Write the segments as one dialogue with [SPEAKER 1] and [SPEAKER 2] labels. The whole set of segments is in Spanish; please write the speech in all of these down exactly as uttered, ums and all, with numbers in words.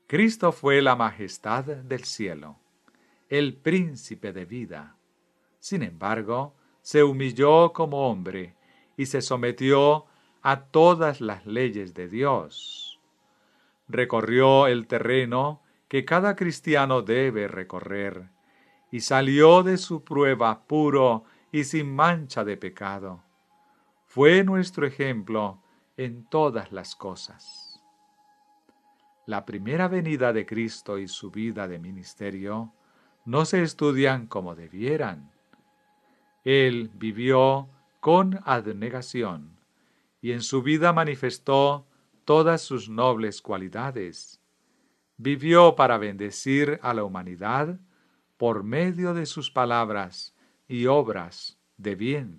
[SPEAKER 1] Cristo fue la majestad del cielo, el príncipe de vida. Sin embargo, se humilló como hombre y se sometió a todas las leyes de Dios. Recorrió el terreno que cada cristiano debe recorrer y salió de su prueba puro y sin mancha de pecado. Fue nuestro ejemplo en todas las cosas. La primera venida de Cristo y su vida de ministerio no se estudian como debieran. Él vivió con abnegación y en su vida manifestó todas sus nobles cualidades. Vivió para bendecir a la humanidad por medio de sus palabras y obras de bien.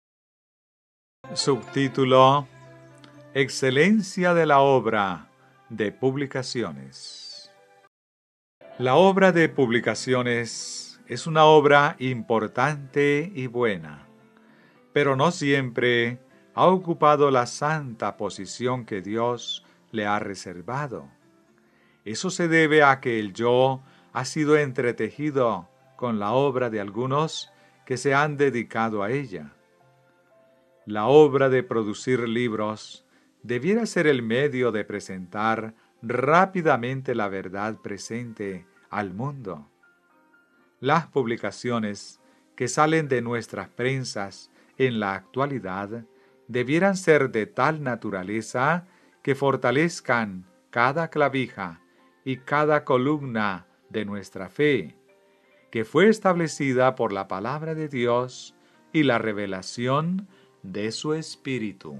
[SPEAKER 1] Subtítulo: Excelencia de la obra de publicaciones. La obra de publicaciones es una obra importante y buena, pero no siempre ha ocupado la santa posición que Dios le ha reservado. Eso se debe a que el yo ha sido entretejido con la obra de algunos que se han dedicado a ella. La obra de producir libros debiera ser el medio de presentar rápidamente la verdad presente al mundo. Las publicaciones que salen de nuestras prensas en la actualidad debieran ser de tal naturaleza que fortalezcan cada clavija y cada columna de nuestra fe, que fue establecida por la palabra de Dios y la revelación de su Espíritu.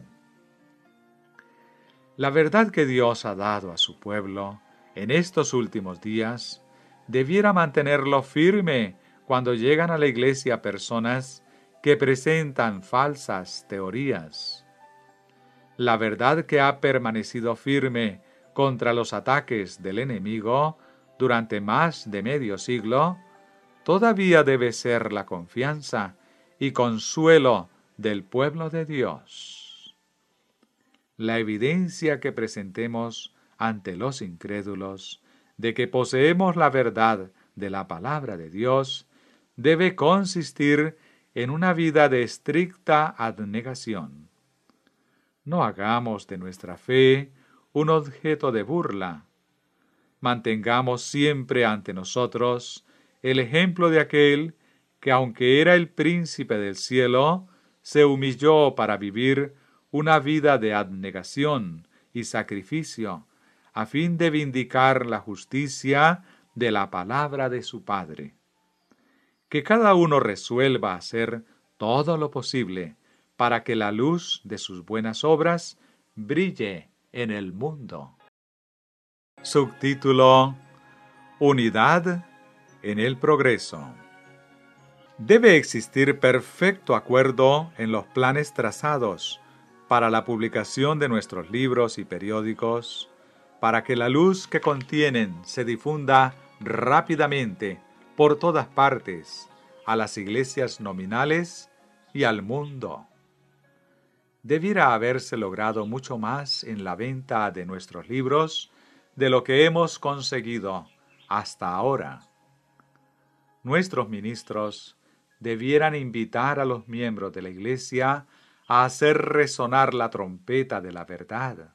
[SPEAKER 1] La verdad que Dios ha dado a su pueblo en estos últimos días debiera mantenerlo firme cuando llegan a la iglesia personas que presentan falsas teorías. La verdad que ha permanecido firme contra los ataques del enemigo durante más de medio siglo, todavía debe ser la confianza y consuelo del pueblo de Dios. La evidencia que presentemos ante los incrédulos de que poseemos la verdad de la palabra de Dios debe consistir en una vida de estricta abnegación. No hagamos de nuestra fe un objeto de burla. Mantengamos siempre ante nosotros el ejemplo de aquel que, aunque era el príncipe del cielo, se humilló para vivir una vida de abnegación y sacrificio, a fin de vindicar la justicia de la palabra de su Padre. Que cada uno resuelva hacer todo lo posible para que la luz de sus buenas obras brille en el mundo. Subtítulo: Unidad en el progreso. Debe existir perfecto acuerdo en los planes trazados para la publicación de nuestros libros y periódicos, para que la luz que contienen se difunda rápidamente por todas partes, a las iglesias nominales y al mundo. Debiera haberse logrado mucho más en la venta de nuestros libros de lo que hemos conseguido hasta ahora. Nuestros ministros debieran invitar a los miembros de la iglesia a hacer resonar la trompeta de la verdad.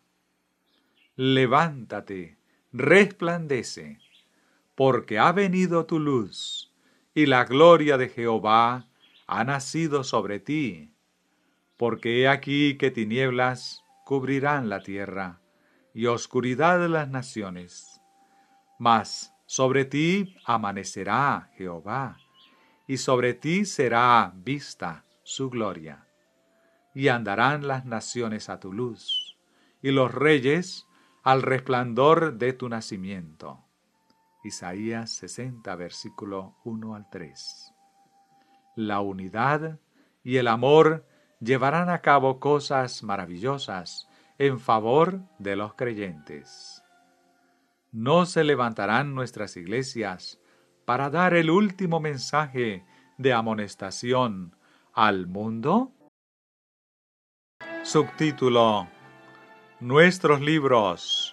[SPEAKER 1] Levántate, resplandece, porque ha venido tu luz, y la gloria de Jehová ha nacido sobre ti. Porque he aquí que tinieblas cubrirán la tierra, y oscuridad las naciones. Mas sobre ti amanecerá Jehová, y sobre ti será vista su gloria. Y andarán las naciones a tu luz, y los reyes al resplandor de tu nacimiento. Isaías sesenta, versículo uno al tres. La unidad y el amor llevarán a cabo cosas maravillosas en favor de los creyentes. ¿No se levantarán nuestras iglesias para dar el último mensaje de amonestación al mundo? Subtítulo: Nuestros libros,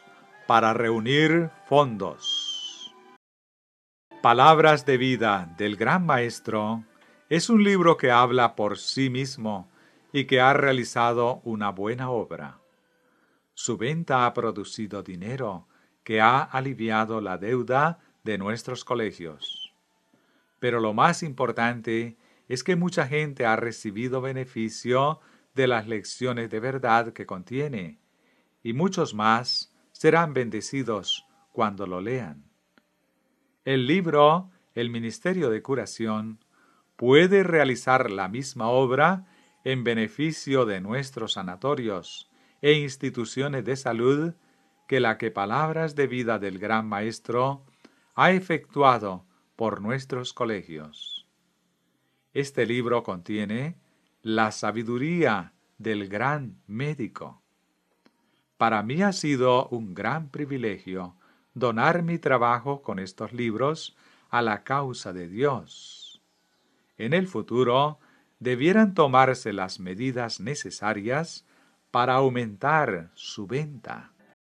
[SPEAKER 1] para reunir fondos. Palabras de vida del Gran Maestro es un libro que habla por sí mismo y que ha realizado una buena obra. Su venta ha producido dinero que ha aliviado la deuda de nuestros colegios. Pero lo más importante es que mucha gente ha recibido beneficio de las lecciones de verdad que contiene, y muchos más serán bendecidos cuando lo lean. El libro, El Ministerio de Curación, puede realizar la misma obra en beneficio de nuestros sanatorios e instituciones de salud que la que Palabras de Vida del Gran Maestro ha efectuado por nuestros colegios. Este libro contiene la sabiduría del gran médico. Para mí ha sido un gran privilegio donar mi trabajo con estos libros a la causa de Dios. En el futuro, debieran tomarse las medidas necesarias para aumentar su venta.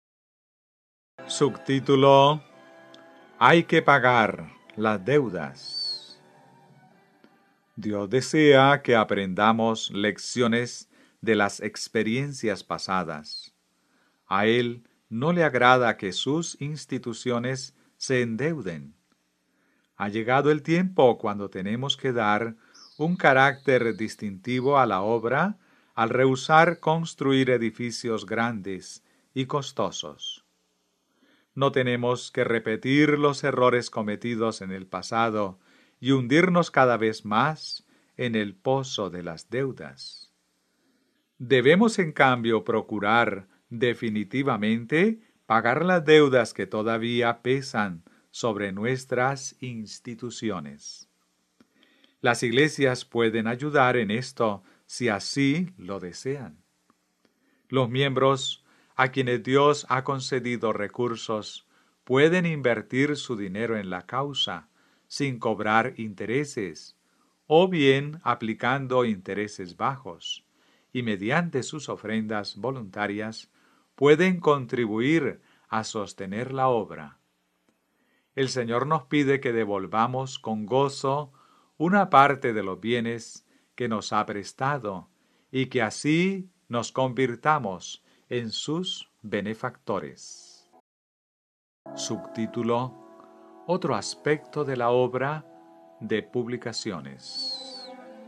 [SPEAKER 1] Subtítulo: Hay que pagar las deudas. Dios desea que aprendamos lecciones de las experiencias pasadas. A Él no le agrada que sus instituciones se endeuden. Ha llegado el tiempo cuando tenemos que dar un carácter distintivo a la obra al rehusar construir edificios grandes y costosos. No tenemos que repetir los errores cometidos en el pasado y hundirnos cada vez más en el pozo de las deudas. Debemos, en cambio, procurar definitivamente pagar las deudas que todavía pesan sobre nuestras instituciones. Las iglesias pueden ayudar en esto si así lo desean. Los miembros a quienes Dios ha concedido recursos pueden invertir su dinero en la causa sin cobrar intereses, o bien aplicando intereses bajos, y mediante sus ofrendas voluntarias pueden contribuir a sostener la obra. El Señor nos pide que devolvamos con gozo una parte de los bienes que nos ha prestado y que así nos convirtamos en sus benefactores. Subtítulo: Otro aspecto de la obra de publicaciones.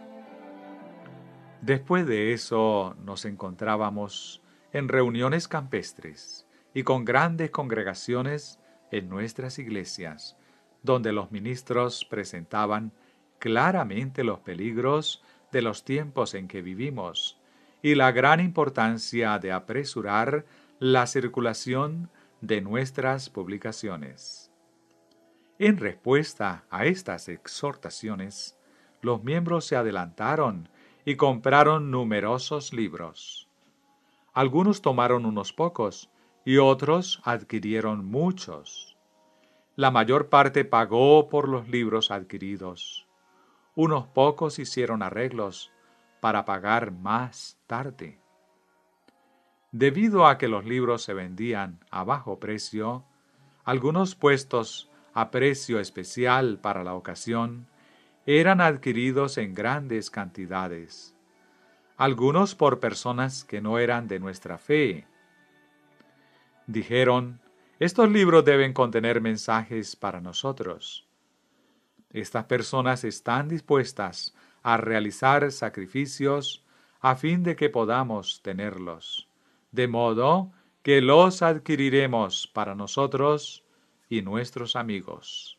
[SPEAKER 1] Después de eso nos encontrábamos en reuniones campestres y con grandes congregaciones en nuestras iglesias, donde los ministros presentaban claramente los peligros de los tiempos en que vivimos y la gran importancia de apresurar la circulación de nuestras publicaciones. En respuesta a estas exhortaciones, los miembros se adelantaron y compraron numerosos libros. Algunos tomaron unos pocos y otros adquirieron muchos. La mayor parte pagó por los libros adquiridos. Unos pocos hicieron arreglos para pagar más tarde. Debido a que los libros se vendían a bajo precio, algunos puestos a precio especial para la ocasión eran adquiridos en grandes cantidades, algunos por personas que no eran de nuestra fe. Dijeron: estos libros deben contener mensajes para nosotros. Estas personas están dispuestas a realizar sacrificios a fin de que podamos tenerlos, de modo que los adquiriremos para nosotros y nuestros amigos.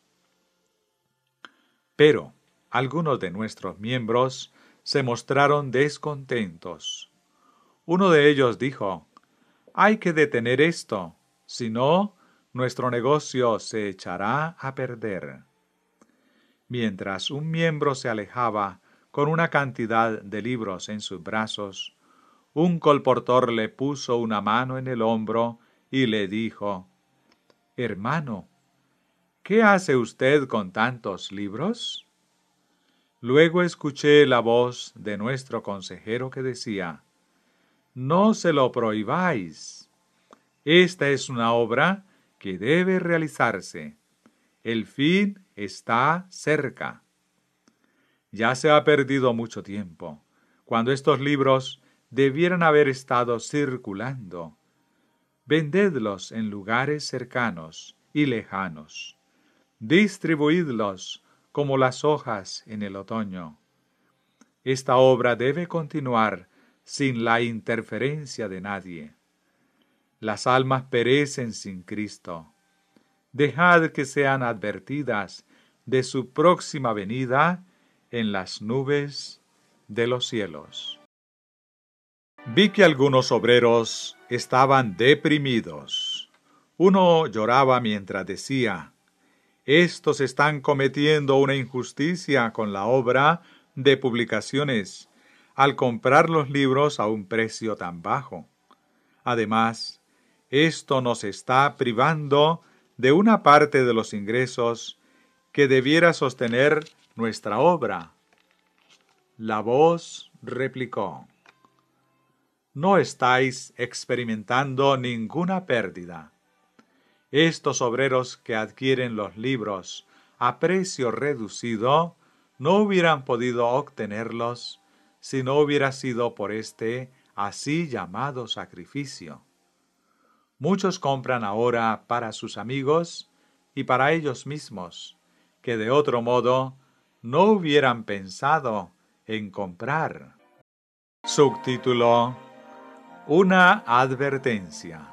[SPEAKER 1] Pero algunos de nuestros miembros se mostraron descontentos. Uno de ellos dijo: hay que detener esto, si no, nuestro negocio se echará a perder. Mientras un miembro se alejaba con una cantidad de libros en sus brazos, un colportor le puso una mano en el hombro y le dijo: hermano, ¿qué hace usted con tantos libros? Luego escuché la voz de nuestro consejero que decía: no se lo prohibáis. Esta es una obra que debe realizarse. El fin está cerca. Ya se ha perdido mucho tiempo, cuando estos libros debieran haber estado circulando. Vendedlos en lugares cercanos y lejanos. Distribuidlos como las hojas en el otoño. Esta obra debe continuar sin la interferencia de nadie. Las almas perecen sin Cristo. Dejad que sean advertidas de su próxima venida en las nubes de los cielos. Vi que algunos obreros estaban deprimidos. Uno lloraba mientras decía: estos están cometiendo una injusticia con la obra de publicaciones al comprar los libros a un precio tan bajo. Además, esto nos está privando de una parte de los ingresos que debiera sostener nuestra obra. La voz replicó: no estáis experimentando ninguna pérdida. Estos obreros que adquieren los libros a precio reducido no hubieran podido obtenerlos si no hubiera sido por este así llamado sacrificio. Muchos compran ahora para sus amigos y para ellos mismos, que de otro modo no hubieran pensado en comprar. Subtítulo: Una advertencia.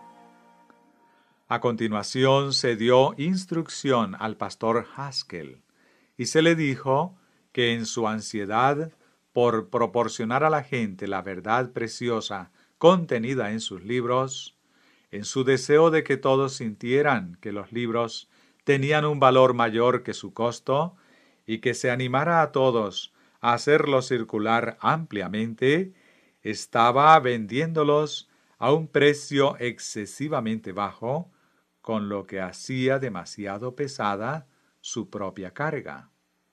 [SPEAKER 1] A continuación se dio instrucción al pastor Haskell y se le dijo que en su ansiedad por proporcionar a la gente la verdad preciosa contenida en sus libros, en su deseo de que todos sintieran que los libros tenían un valor mayor que su costo y que se animara a todos a hacerlos circular ampliamente, estaba vendiéndolos a un precio excesivamente bajo, con lo que hacía demasiado pesada su propia carga.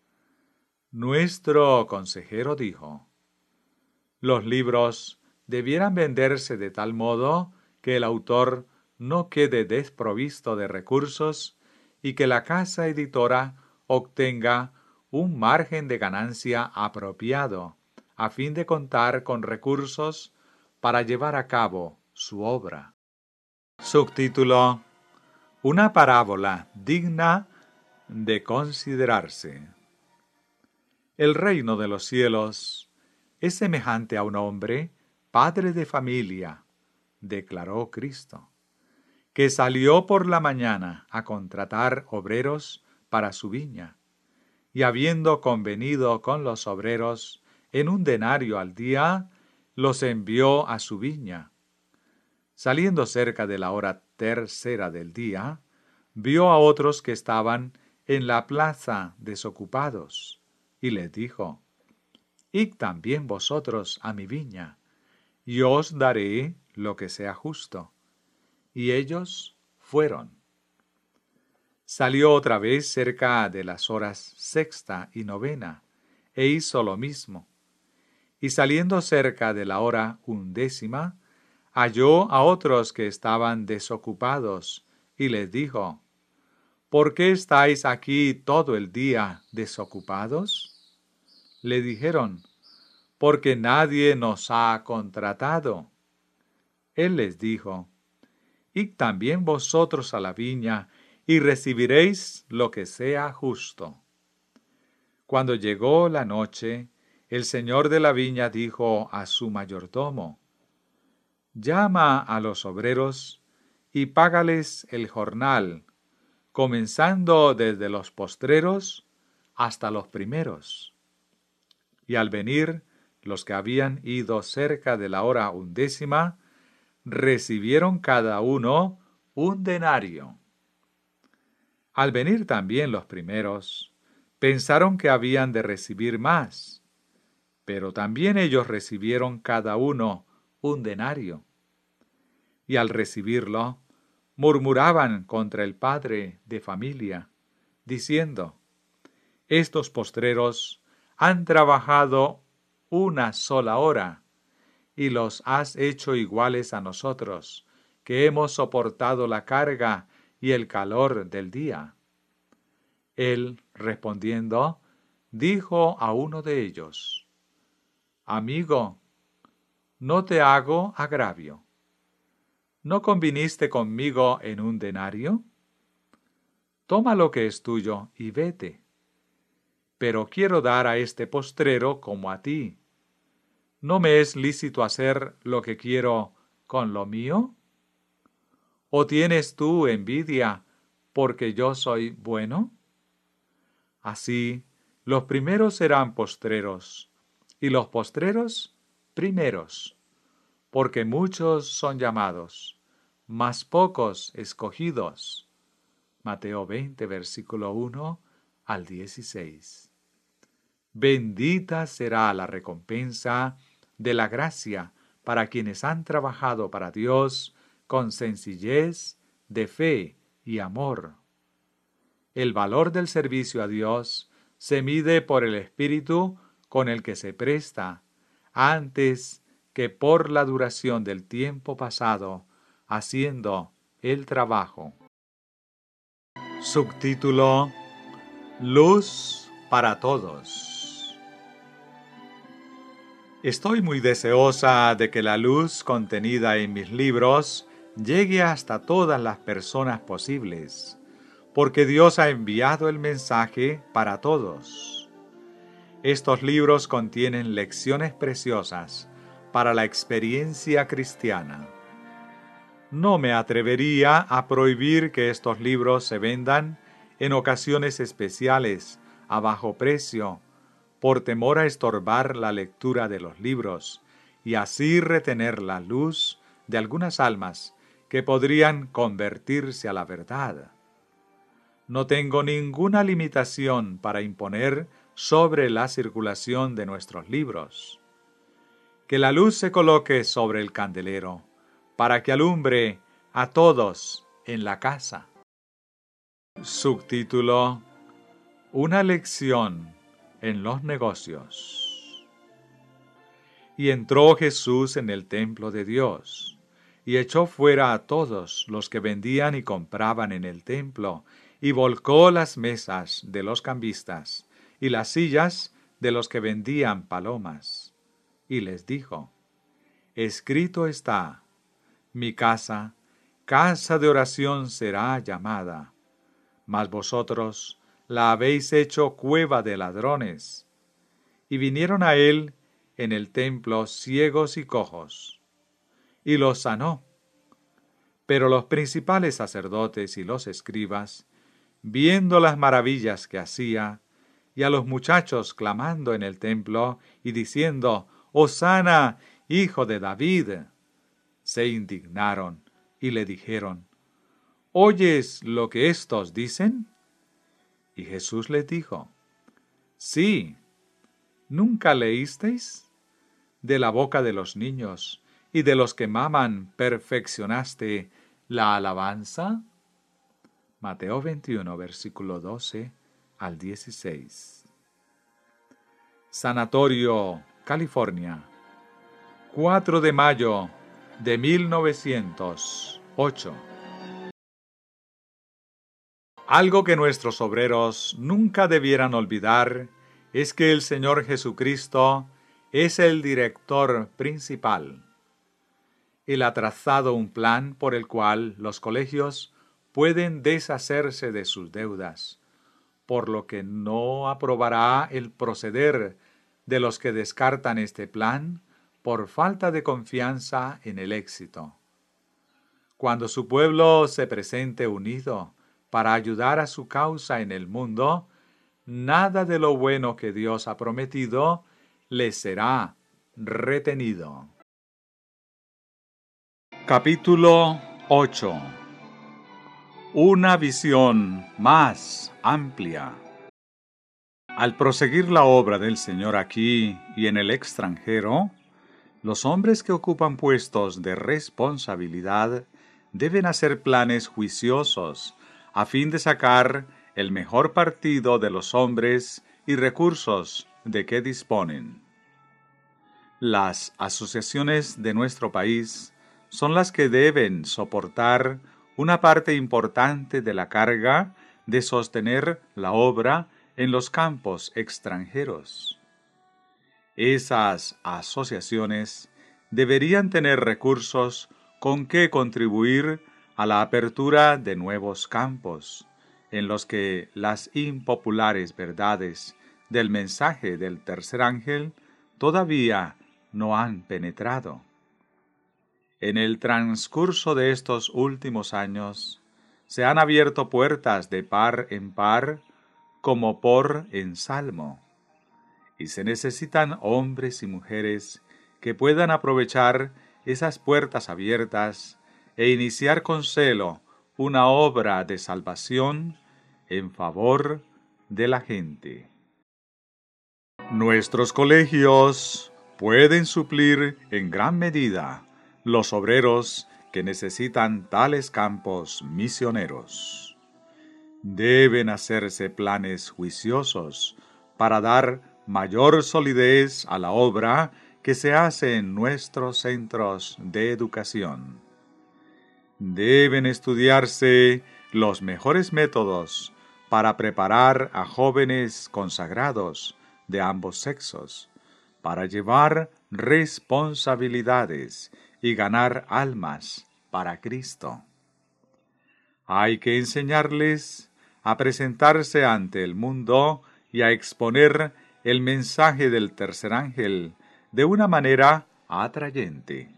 [SPEAKER 1] Nuestro consejero dijo: los libros debieran venderse de tal modo que el autor no quede desprovisto de recursos y que la casa editora obtenga un margen de ganancia apropiado, a fin de contar con recursos para llevar a cabo su obra. Subtítulo: Una parábola digna de considerarse. El reino de los cielos es semejante a un hombre, padre de familia, declaró Cristo, que salió por la mañana a contratar obreros para su viña, y habiendo convenido con los obreros en un denario al día, los envió a su viña. Saliendo cerca de la hora tercera del día, vio a otros que estaban en la plaza desocupados, y les dijo: id también vosotros a mi viña, y os daré lo que sea justo. Y ellos fueron. Salió otra vez cerca de las horas sexta y novena, e hizo lo mismo. Y saliendo cerca de la hora undécima, halló a otros que estaban desocupados, y les dijo: ¿por qué estáis aquí todo el día desocupados? Le dijeron: porque nadie nos ha contratado. Él les dijo: id también vosotros a la viña, y recibiréis lo que sea justo. Cuando llegó la noche, el señor de la viña dijo a su mayordomo: llama a los obreros y págales el jornal, comenzando desde los postreros hasta los primeros. Y al venir, los que habían ido cerca de la hora undécima, recibieron cada uno un denario. Al venir también los primeros, pensaron que habían de recibir más, pero también ellos recibieron cada uno un denario. Y al recibirlo, murmuraban contra el padre de familia, diciendo: estos postreros han trabajado una sola hora, y los has hecho iguales a nosotros, que hemos soportado la carga y el calor del día. Él, respondiendo, dijo a uno de ellos: Amigo, no te hago agravio. ¿No conviniste conmigo en un denario? Toma lo que es tuyo y vete. Pero quiero dar a este postrero como a ti. ¿No me es lícito hacer lo que quiero con lo mío? ¿O tienes tú envidia porque yo soy bueno? Así, los primeros serán postreros, y los postreros primeros, porque muchos son llamados, mas pocos escogidos. Mateo veinte, versículo uno al dieciséis. Bendita será la recompensa de la gracia para quienes han trabajado para Dios con sencillez de fe y amor. El valor del servicio a Dios se mide por el espíritu con el que se presta, antes que por la duración del tiempo pasado haciendo el trabajo. Subtítulo: Luz para todos. Estoy muy deseosa de que la luz contenida en mis libros llegue hasta todas las personas posibles, porque Dios ha enviado el mensaje para todos. Estos libros contienen lecciones preciosas para la experiencia cristiana. No me atrevería a prohibir que estos libros se vendan en ocasiones especiales a bajo precio, por temor a estorbar la lectura de los libros y así retener la luz de algunas almas que podrían convertirse a la verdad. No tengo ninguna limitación para imponer sobre la circulación de nuestros libros. Que la luz se coloque sobre el candelero, para que alumbre a todos en la casa. Subtítulo: Una lección en los negocios. Y entró Jesús en el templo de Dios, y echó fuera a todos los que vendían y compraban en el templo, y volcó las mesas de los cambistas, y las sillas de los que vendían palomas. Y les dijo: Escrito está, mi casa, casa de oración será llamada, mas vosotros la habéis hecho cueva de ladrones. Y vinieron a él en el templo ciegos y cojos, y los sanó. Pero los principales sacerdotes y los escribas, viendo las maravillas que hacía, y a los muchachos clamando en el templo y diciendo: Hosana, hijo de David, se indignaron y le dijeron: ¿Oyes lo que éstos dicen? Y Jesús les dijo: Sí, ¿nunca leísteis? De la boca de los niños y de los que maman perfeccionaste la alabanza. Mateo veintiuno, versículo doce al dieciséis. Sanatorio, California, cuatro de mayo de mil novecientos ocho. Algo que nuestros obreros nunca debieran olvidar es que el Señor Jesucristo es el director principal. Él ha trazado un plan por el cual los colegios pueden deshacerse de sus deudas, por lo que no aprobará el proceder de los que descartan este plan por falta de confianza en el éxito. Cuando su pueblo se presente unido para ayudar a su causa en el mundo, nada de lo bueno que Dios ha prometido les será retenido. Capítulo ocho. Una visión más amplia. Al proseguir la obra del Señor aquí y en el extranjero, los hombres que ocupan puestos de responsabilidad deben hacer planes juiciosos a fin de sacar el mejor partido de los hombres y recursos de que disponen. Las asociaciones de nuestro país son las que deben soportar una parte importante de la carga de sostener la obra en los campos extranjeros. Esas asociaciones deberían tener recursos con que contribuir a la apertura de nuevos campos, en los que las impopulares verdades del mensaje del tercer ángel todavía no han penetrado. En el transcurso de estos últimos años, se han abierto puertas de par en par, como por ensalmo, y se necesitan hombres y mujeres que puedan aprovechar esas puertas abiertas e iniciar con celo una obra de salvación en favor de la gente. Nuestros colegios pueden suplir en gran medida los obreros que necesitan tales campos misioneros. Deben hacerse planes juiciosos para dar mayor solidez a la obra que se hace en nuestros centros de educación. Deben estudiarse los mejores métodos para preparar a jóvenes consagrados de ambos sexos, para llevar responsabilidades y ganar almas para Cristo. Hay que enseñarles a presentarse ante el mundo y a exponer el mensaje del tercer ángel de una manera atrayente.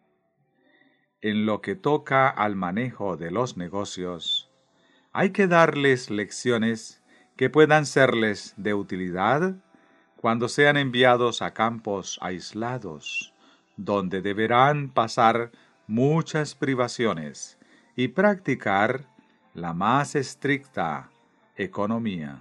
[SPEAKER 1] En lo que toca al manejo de los negocios, hay que darles lecciones que puedan serles de utilidad cuando sean enviados a campos aislados, donde deberán pasar muchas privaciones y practicar la más estricta economía.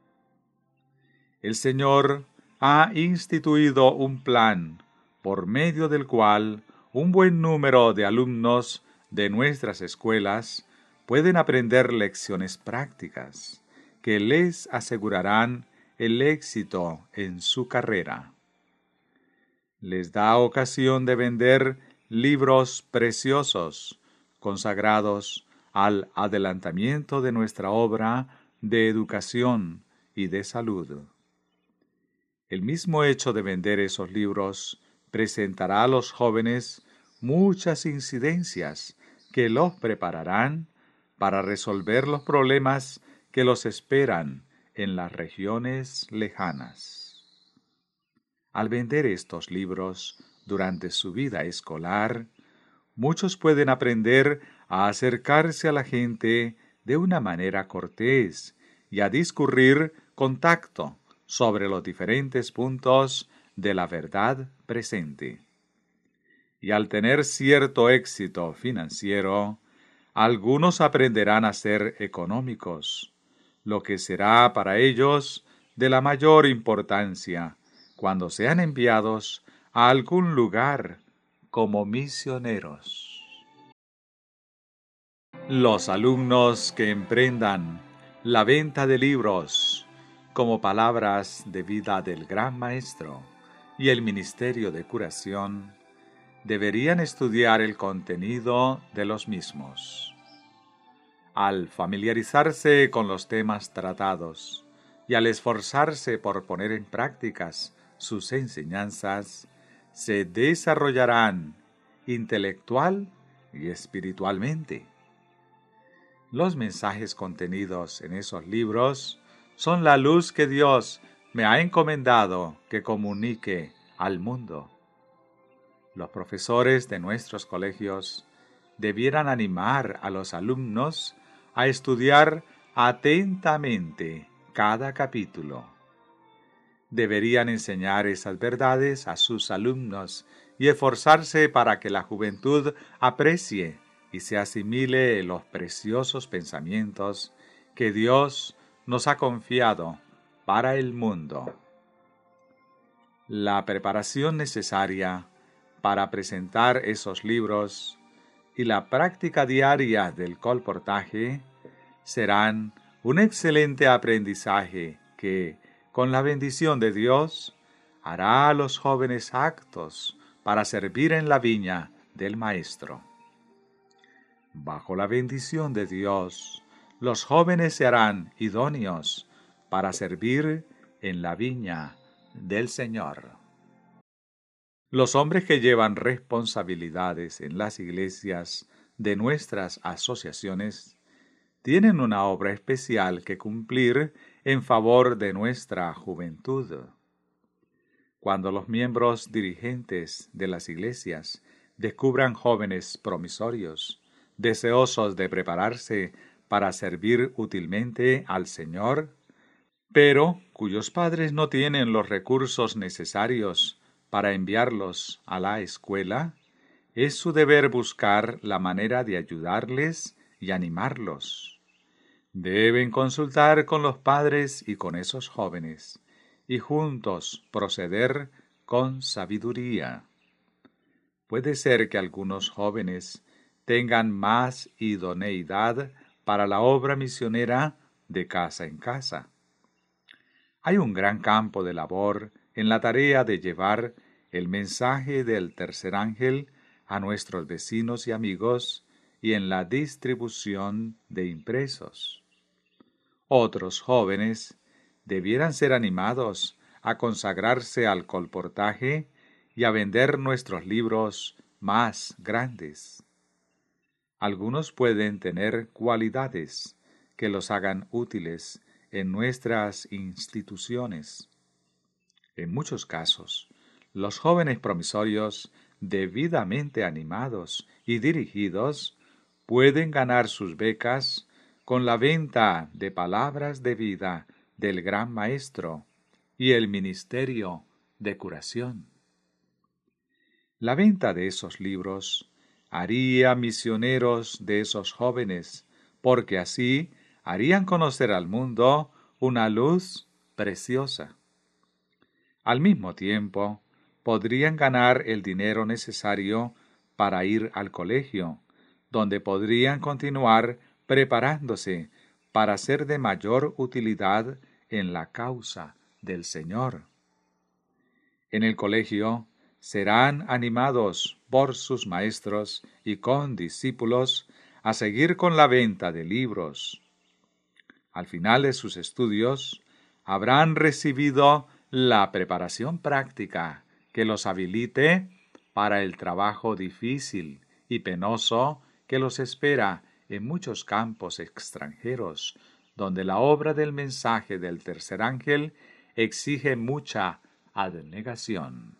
[SPEAKER 1] El Señor ha instituido un plan por medio del cual un buen número de alumnos de nuestras escuelas pueden aprender lecciones prácticas que les asegurarán el éxito en su carrera. Les da ocasión de vender libros preciosos, consagrados al adelantamiento de nuestra obra de educación y de salud. El mismo hecho de vender esos libros presentará a los jóvenes muchas incidencias que los prepararán para resolver los problemas que los esperan en las regiones lejanas. Al vender estos libros durante su vida escolar, muchos pueden aprender a acercarse a la gente de una manera cortés y a discurrir con tacto sobre los diferentes puntos de la verdad presente. Y al tener cierto éxito financiero, algunos aprenderán a ser económicos, lo que será para ellos de la mayor importancia cuando sean enviados a algún lugar como misioneros. Los alumnos que emprendan la venta de libros como palabras de vida del Gran Maestro y el ministerio de curación deberían estudiar el contenido de los mismos. Al familiarizarse con los temas tratados y al esforzarse por poner en prácticas sus enseñanzas, se desarrollarán intelectual y espiritualmente. Los mensajes contenidos en esos libros son la luz que Dios me ha encomendado que comunique al mundo. Los profesores de nuestros colegios debieran animar a los alumnos a estudiar atentamente cada capítulo. Deberían enseñar esas verdades a sus alumnos y esforzarse para que la juventud aprecie y se asimile los preciosos pensamientos que Dios nos ha confiado para el mundo. La preparación necesaria para presentar esos libros y la práctica diaria del colportaje serán un excelente aprendizaje que, con la bendición de Dios, hará a los jóvenes aptos para servir en la viña del Maestro. Bajo la bendición de Dios, los jóvenes se harán idóneos para servir en la viña del Señor. Los hombres que llevan responsabilidades en las iglesias de nuestras asociaciones tienen una obra especial que cumplir en favor de nuestra juventud. Cuando los miembros dirigentes de las iglesias descubran jóvenes promisorios, deseosos de prepararse para servir útilmente al Señor, pero cuyos padres no tienen los recursos necesarios para enviarlos a la escuela, es su deber buscar la manera de ayudarles y animarlos. Deben consultar con los padres y con esos jóvenes, y juntos proceder con sabiduría. Puede ser que algunos jóvenes tengan más idoneidad para la obra misionera de casa en casa. Hay un gran campo de labor en la tarea de llevar el mensaje del tercer ángel a nuestros vecinos y amigos y en la distribución de impresos. Otros jóvenes debieran ser animados a consagrarse al colportaje y a vender nuestros libros más grandes. Algunos pueden tener cualidades que los hagan útiles en nuestras instituciones. En muchos casos, los jóvenes promisorios, debidamente animados y dirigidos, pueden ganar sus becas con la venta de palabras de vida del Gran Maestro y el ministerio de curación. La venta de esos libros haría misioneros de esos jóvenes, porque así harían conocer al mundo una luz preciosa. Al mismo tiempo, podrían ganar el dinero necesario para ir al colegio, donde podrían continuar preparándose para ser de mayor utilidad en la causa del Señor. En el colegio serán animados por sus maestros y condiscípulos a seguir con la venta de libros. Al final de sus estudios, habrán recibido la preparación práctica que los habilite para el trabajo difícil y penoso que los espera en muchos campos extranjeros, donde la obra del mensaje del tercer ángel exige mucha abnegación.